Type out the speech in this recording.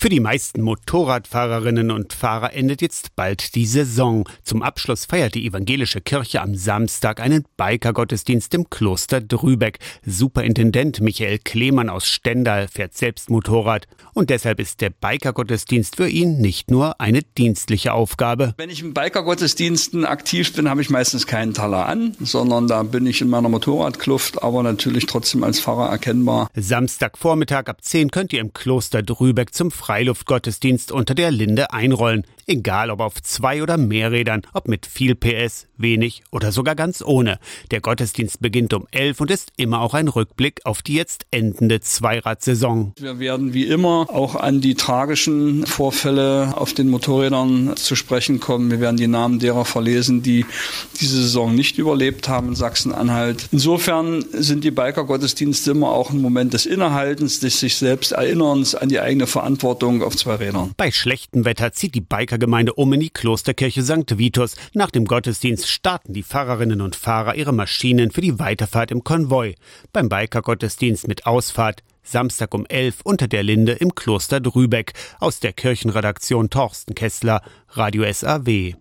Für die meisten Motorradfahrerinnen und Fahrer endet jetzt bald die Saison. Zum Abschluss feiert die evangelische Kirche am Samstag einen Biker-Gottesdienst im Kloster Drübeck. Superintendent Michael Klemann aus Stendal fährt selbst Motorrad. Und deshalb ist der Biker-Gottesdienst für ihn nicht nur eine dienstliche Aufgabe. Wenn ich in Biker-Gottesdiensten aktiv bin, habe ich meistens keinen Taler an, sondern da bin ich in meiner Motorradkluft, aber natürlich trotzdem als Fahrer erkennbar. Samstagvormittag ab 10 könnt ihr im Kloster Drübeck zum Freiluftgottesdienst unter der Linde einrollen. Egal ob auf 2 oder mehr Rädern, ob mit viel PS, wenig oder sogar ganz ohne. Der Gottesdienst beginnt um 11 und ist immer auch ein Rückblick auf die jetzt endende Zweiradsaison. Wir werden wie immer auch an die tragischen Vorfälle auf den Motorrädern zu sprechen kommen. Wir werden die Namen derer verlesen, die diese Saison nicht überlebt haben in Sachsen-Anhalt. Insofern sind die Biker-Gottesdienste immer auch ein Moment des Innehaltens, des sich selbst Erinnerns an die eigene Verantwortung auf 2 Rädern. Bei schlechtem Wetter zieht die Bikergemeinde um in die Klosterkirche St. Vitus. Nach dem Gottesdienst starten die Fahrerinnen und Fahrer ihre Maschinen für die Weiterfahrt im Konvoi. Beim Biker-Gottesdienst mit Ausfahrt Samstag um 11 unter der Linde im Kloster Drübeck. Aus der Kirchenredaktion Torsten Kessler, Radio SAW.